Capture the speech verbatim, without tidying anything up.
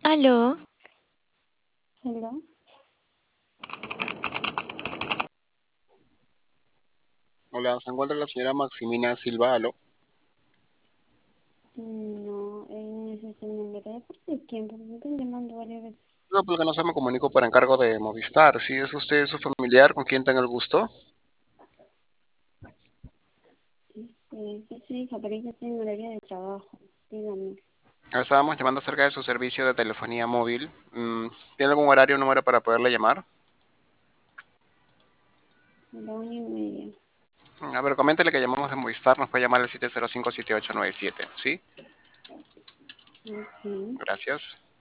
Aló, Hello. Hola, se encuentra la señora Maximina Silva, aló. No, eh, no es ese número. ¿De parte de quién? Porque me están llamando varias veces. No, porque no se me comunico por encargo de Movistar. Si es usted su familiar, ¿con quién tenga el gusto? Este, sí, sí, hija, pero ella está en horario de trabajo. Dígame. Estábamos llamando acerca de su servicio de telefonía móvil. Mm, ¿Tiene algún horario o número para poderle llamar? A la una y media. Mm, A ver, coméntele que llamamos de Movistar, nos puede llamar al siete cero cinco siete ocho nueve siete, ¿sí? Ok. Gracias.